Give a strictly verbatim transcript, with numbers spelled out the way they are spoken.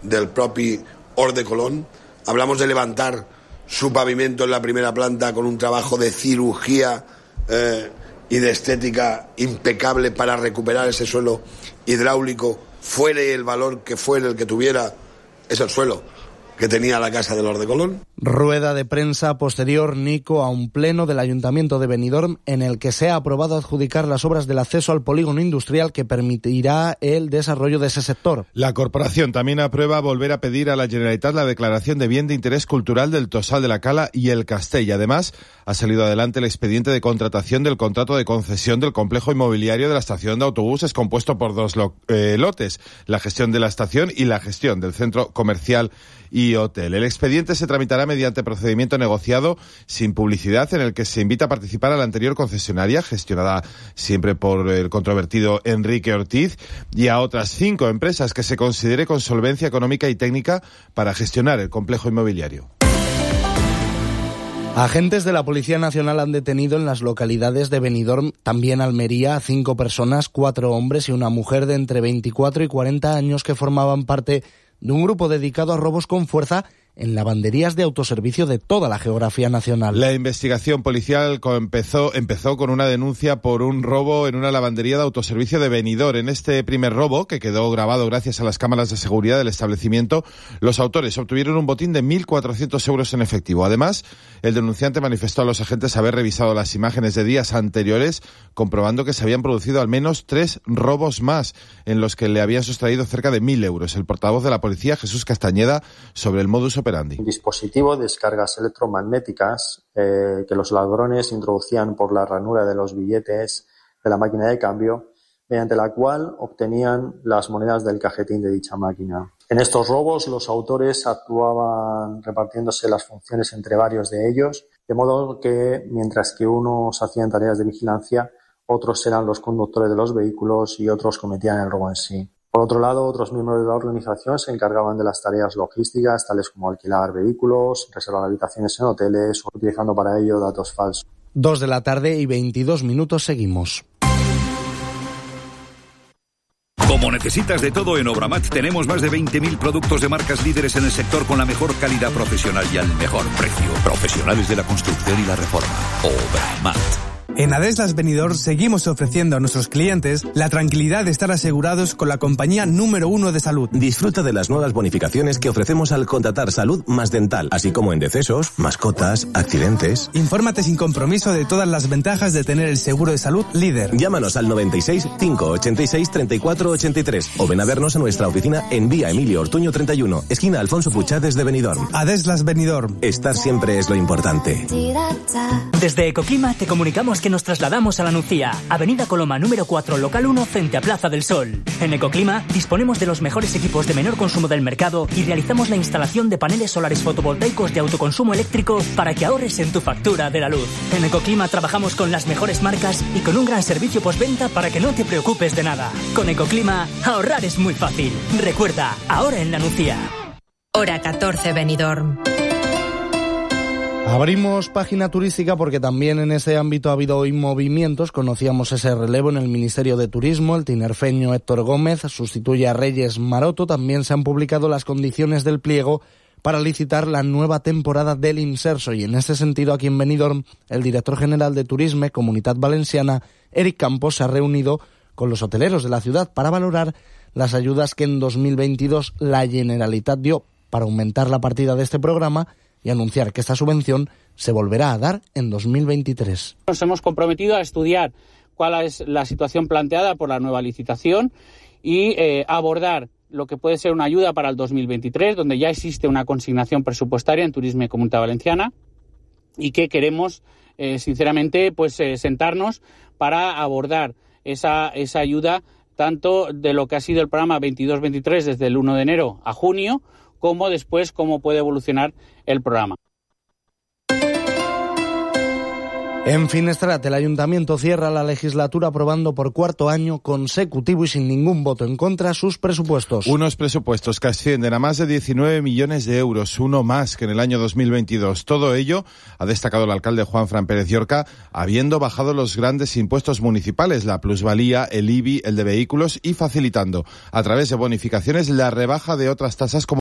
del propi Hort de Colón. Hablamos de levantar su pavimento en la primera planta con un trabajo de cirugía eh, y de estética impecable para recuperar ese suelo hidráulico, fuere el valor que fuere el que tuviera, es el suelo que tenía la casa del Hort de Colón. Rueda de prensa posterior, Nico, a un pleno del Ayuntamiento de Benidorm en el que se ha aprobado adjudicar las obras del acceso al polígono industrial que permitirá el desarrollo de ese sector. La corporación también aprueba volver a pedir a la Generalitat la declaración de bien de interés cultural del Tossal de la Cala y el Castell. Además, ha salido adelante el expediente de contratación del contrato de concesión del complejo inmobiliario de la estación de autobuses, compuesto por dos lo- eh, lotes, la gestión de la estación y la gestión del centro comercial y hotel. El expediente se tramitará mediante procedimiento negociado sin publicidad, en el que se invita a participar a la anterior concesionaria, gestionada siempre por el controvertido Enrique Ortiz, y a otras cinco empresas que se considere con solvencia económica y técnica para gestionar el complejo inmobiliario. Agentes de la Policía Nacional han detenido en las localidades de Benidorm, también Almería, a cinco personas, cuatro hombres y una mujer de entre veinticuatro y cuarenta años que formaban parte de un grupo dedicado a robos con fuerza en lavanderías de autoservicio de toda la geografía nacional. La investigación policial empezó, empezó con una denuncia por un robo en una lavandería de autoservicio de Benidorm. En este primer robo, que quedó grabado gracias a las cámaras de seguridad del establecimiento, los autores obtuvieron un botín de mil cuatrocientos euros en efectivo. Además, el denunciante manifestó a los agentes haber revisado las imágenes de días anteriores, comprobando que se habían producido al menos tres robos más, en los que le habían sustraído cerca de mil euros. El portavoz de la policía, Jesús Castañeda, sobre el modus operandi. Un dispositivo de descargas electromagnéticas eh, que los ladrones introducían por la ranura de los billetes de la máquina de cambio, mediante la cual obtenían las monedas del cajetín de dicha máquina. En estos robos, los autores actuaban repartiéndose las funciones entre varios de ellos, de modo que, mientras que unos hacían tareas de vigilancia, otros eran los conductores de los vehículos y otros cometían el robo en sí. Por otro lado, otros miembros de la organización se encargaban de las tareas logísticas, tales como alquilar vehículos, reservar habitaciones en hoteles, utilizando para ello datos falsos. Dos de la tarde y veintidós minutos, seguimos. Como necesitas de todo en Obramat, tenemos más de veinte mil productos de marcas líderes en el sector con la mejor calidad profesional y al mejor precio. Profesionales de la construcción y la reforma. Obramat. En Adeslas Benidorm seguimos ofreciendo a nuestros clientes la tranquilidad de estar asegurados con la compañía número uno de salud. Disfruta de las nuevas bonificaciones que ofrecemos al contratar salud más dental, así como en decesos, mascotas, accidentes. Infórmate sin compromiso de todas las ventajas de tener el seguro de salud líder. Llámanos al noventa y seis, cinco ochenta y seis, treinta y cuatro ochenta y tres o ven a vernos a nuestra oficina en Vía Emilio Ortuño treinta y uno, esquina Alfonso Puchades de Benidorm. Adeslas Benidorm. Estar siempre es lo importante. Desde Ecoclima te comunicamos que nos trasladamos a La Nucía, Avenida Coloma número cuatro, local uno, frente a Plaza del Sol. En Ecoclima disponemos de los mejores equipos de menor consumo del mercado y realizamos la instalación de paneles solares fotovoltaicos de autoconsumo eléctrico para que ahorres en tu factura de la luz. En Ecoclima trabajamos con las mejores marcas y con un gran servicio postventa para que no te preocupes de nada. Con Ecoclima, ahorrar es muy fácil. Recuerda, ahora en La Nucía. Hora catorce, Benidorm. Abrimos página turística porque también en este ámbito ha habido hoy movimientos. Conocíamos ese relevo en el Ministerio de Turismo. El tinerfeño Héctor Gómez sustituye a Reyes Maroto. También se han publicado las condiciones del pliego para licitar la nueva temporada del Inserso. Y en este sentido, aquí en Benidorm, el director general de Turisme, Comunitat Valenciana, Eric Campos, se ha reunido con los hoteleros de la ciudad para valorar las ayudas que en dos mil veintidós la Generalitat dio para aumentar la partida de este programa y anunciar que esta subvención se volverá a dar en dos mil veintitrés. Nos hemos comprometido a estudiar cuál es la situación planteada por la nueva licitación y eh, abordar lo que puede ser una ayuda para el dos mil veintitrés, donde ya existe una consignación presupuestaria en Turisme y Comunitat Valenciana y que queremos, eh, sinceramente, pues eh, sentarnos para abordar esa, esa ayuda, tanto de lo que ha sido el programa veintidós veintitrés desde el uno de enero a junio, como después cómo puede evolucionar el programa. En Finestrat, el Ayuntamiento cierra la legislatura aprobando por cuarto año consecutivo y sin ningún voto en contra sus presupuestos. Unos presupuestos que ascienden a más de diecinueve millones de euros, uno más que en el año dos mil veintidós. Todo ello, ha destacado el alcalde Juan Fran Pérez Llorca, habiendo bajado los grandes impuestos municipales, la plusvalía, el I B I, el de vehículos, y facilitando, a través de bonificaciones, la rebaja de otras tasas como